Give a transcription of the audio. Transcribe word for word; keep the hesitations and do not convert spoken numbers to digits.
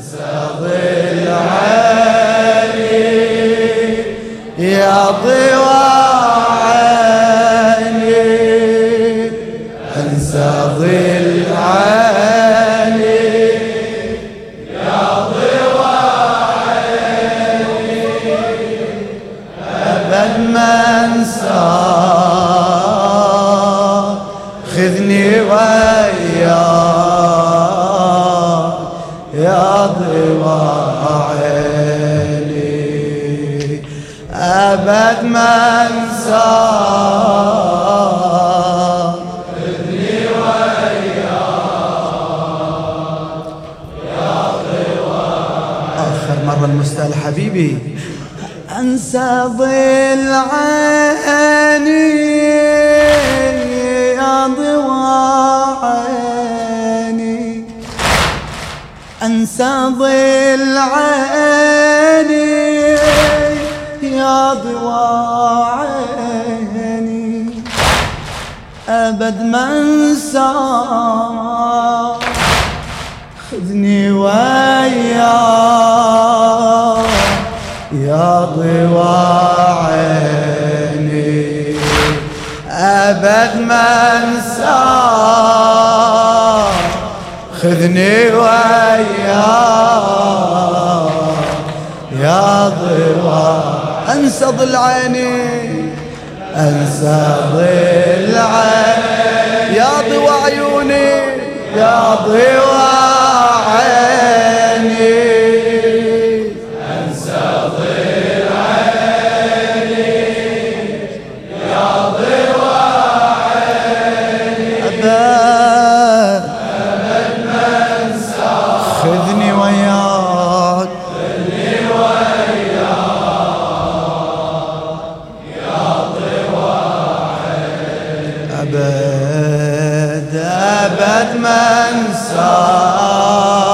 ظل عيني يا ضوى عيني أنسى ظل عيني يا ضوى عيني أبد ما أنساه خذني وياك يا ضوى عيني أبد ما أنساه خذني وياك يا ضوى آخر مرة المستاهل حبيبي أنسى ظل عيني يا ضوى عيني أنسى ظل عيني يا ضوى عيني أبد ما أنساه خذني وياك يا ضوى عيني أبد ما أنساه خذني وياك يا ضوى أنسى ظل عيني أنسى ظل عيني يا ضوى عيوني يا ضوى عيني أنسى ظل عيني يا ضوى عيني أبد أبد ما أنساه خذني وياك خذني وياك يا ضوى عيني أبد أبد ما أنساه